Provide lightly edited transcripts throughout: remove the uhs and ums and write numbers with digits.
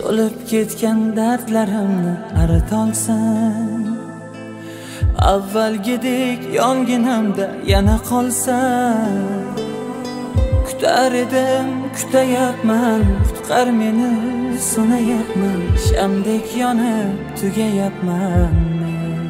To'lib ketgan dardlarimni aritolsam, avvalgidek yonginamda yana qolsam. Kutar edim, kutayapman, qutqar meni, sunayapman, shamdek yonib tugayapman men.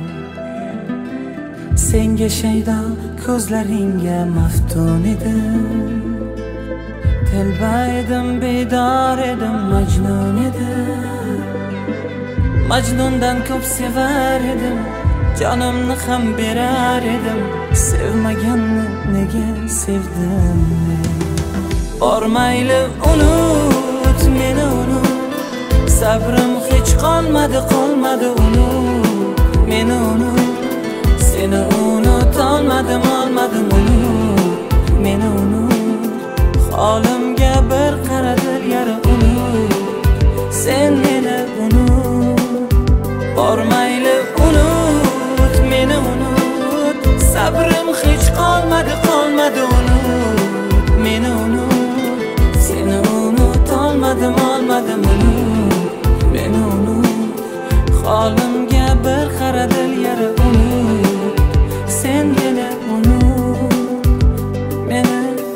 Senga shaydo ko'zlaringga maftun edim, telba edim, bedor edim, majnun edim. Majnundan ko'p sevar edim, jonimni ham berar edim. Sevmaganni nega sevdim men? Bormayli unut, meni unut, sabrim hech qolmadi unut, meni unut. Seni unutolmadim, unut, meni unut. Holimga bir qaradir yara unut, sen meni unut. Bormayli unut, meni unut, sabrim hech qolmadi unut, meni unut. Seni unutolmadim, unut, meni unut. Holimga bir qaradir yara unut, sen meni unut, meni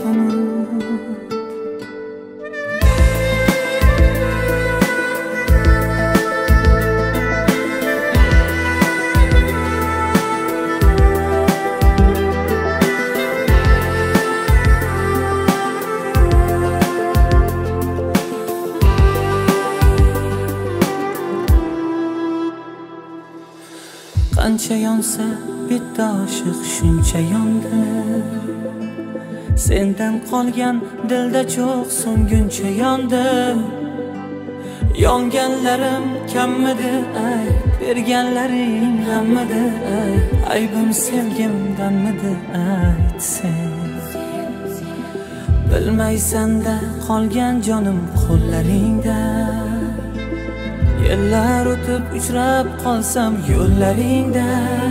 qancha yonsa bitta oshiq shuncha yondi. Sendan qolgan dilda cho'q so'nguncha yondim. Yonganlarim kammidi ay, berganlaring hammidi ay. Aybim sevgimdanmidi ayt sen. Bilmaysan-da qolgan jonim qo'llaringda. Yillar o'tib uchrab qolsam yo'llaringda.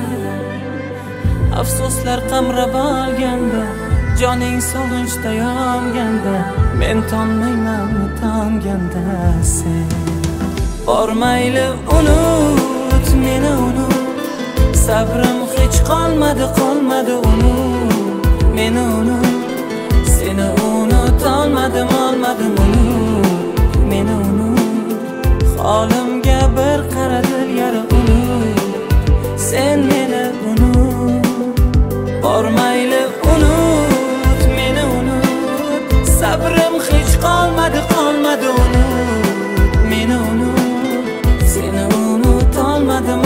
Afsuslar qamrab olganda, joning sog'inchda yonganda, men tonmayman tonganda sen. Bormayli unut, meni unut, sabrim hech qolmadi unut, meni unut. Seni unutolmadim, unut, meni unut. Holimga bir qaradir yara unut, sen meni unut. Bormayli unut, meni unut, sabrim hech qolmadi unut, meni unut. Seni unutolmadim,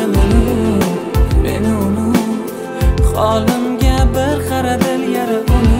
unut, meni unut. Holimga bir qaradir yara unut.